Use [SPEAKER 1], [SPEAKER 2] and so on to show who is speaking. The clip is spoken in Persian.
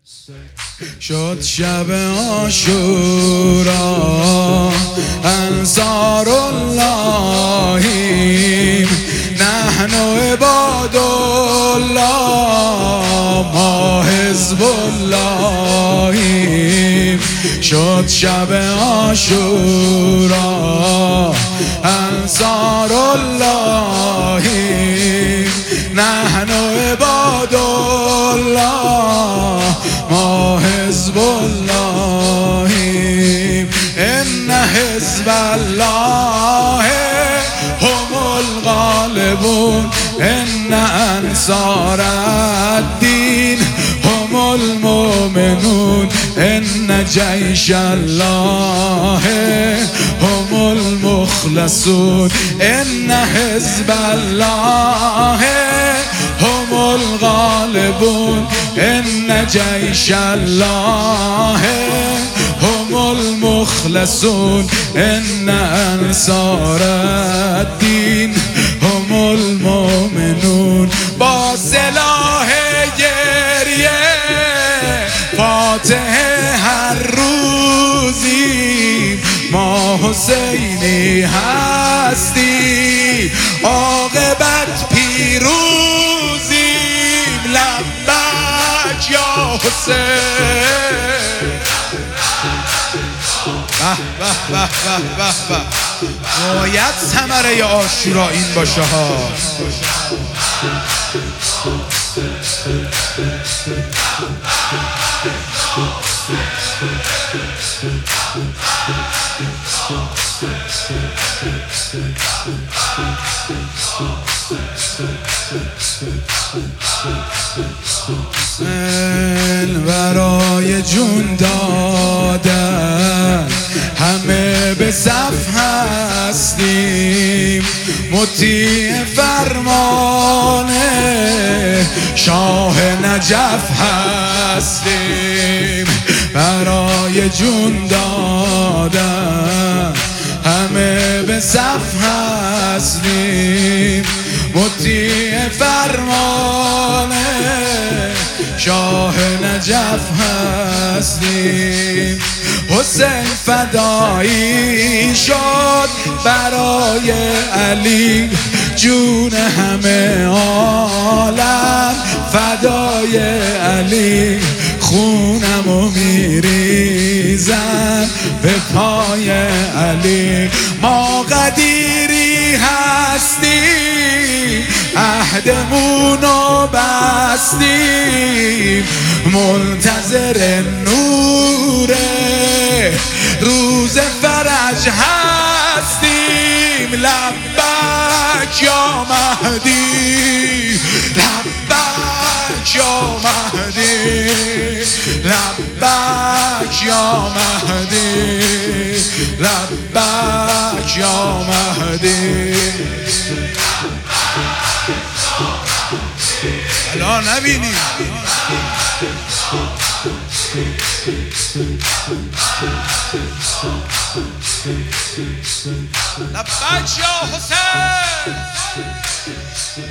[SPEAKER 1] شد شب عاشورا انصار اللهیم نحن عباد الله ما حزب اللهیم. شد شب عاشورا انصار اللهیم نحن عباد الله ما حزب اللهیم. ان حزب الله هم الغالبون ان انصار الدین هم المؤمنون ان جیش الله هم المخلصون ان حزب الله هم الغالبون ان جیش الله هم المخلصون ان انصار الدین هم المؤمنون. با سلاح گریه فاتح هر روزی ما حسینی هستی عاقبت پیروزیم لبک یا حسین. باید ثمره عاشورا این باشه ها. برای جون دادن همه به صف هستیم مطیع فرمان شاه نجف هستیم. برای جون دادن همه به صف هستیم مطیع فرمان شاه نجف هستیم. حسین فدایی شد برای علی جون همه عالم فدای علی خونمو میریزم به پای علی. ما قدیری هستیم عهدمونو بستیم منتظر نوره روز فرج هستیم لبک یا مهدی لبک یا مهدی لبک یا مهدی لبک یا مهدی. الا نبینی لبک یا حسین.